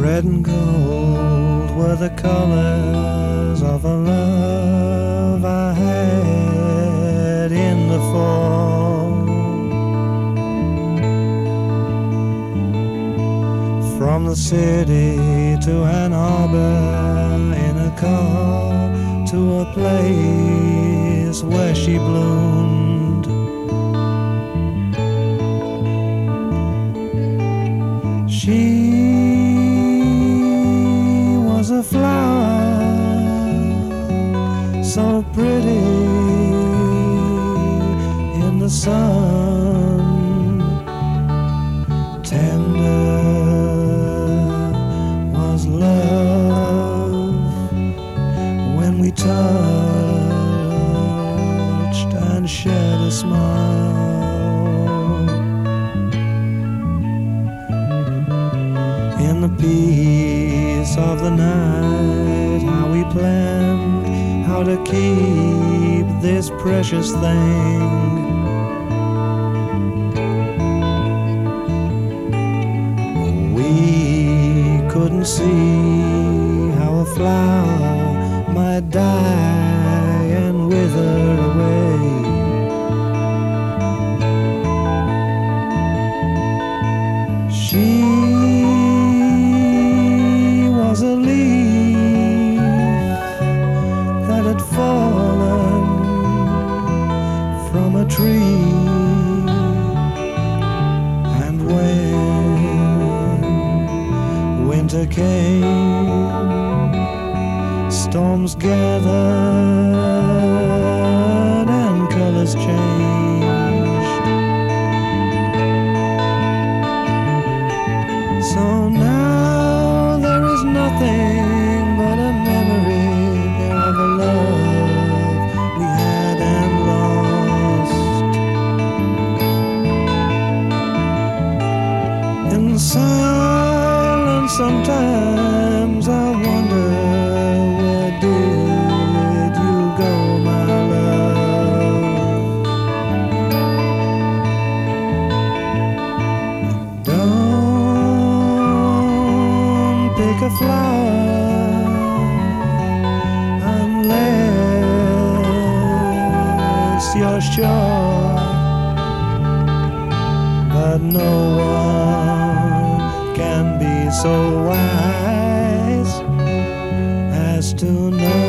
Red and gold were the colors of a love I had in the fall. From the city to Ann Arbor in a car, to a place where she bloomed. She was a flower, so pretty in the sun, tender was love when we touched and shared a smile. In the peace of the night, how we planned how to keep this precious thing. We couldn't see how a flower might die and wither away. She was a leaf that had fallen from a tree, and when winter came, storms gathered and colors changed. So now there is nothing but a memory of a love we had and lost. In silence sometimes I wonder, where did you go, my love? Don't pick a flower unless you're sure, but no one can be so wise as to know